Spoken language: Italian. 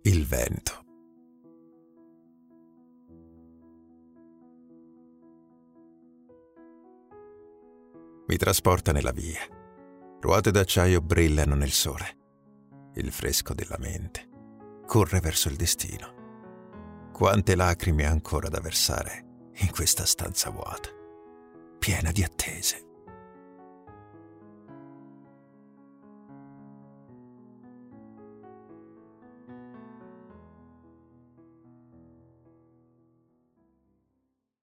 il vento. Mi trasporta nella via. Ruote d'acciaio brillano nel sole. Il fresco della mente corre verso il destino. Quante lacrime ancora da versare in questa stanza vuota, piena di attese.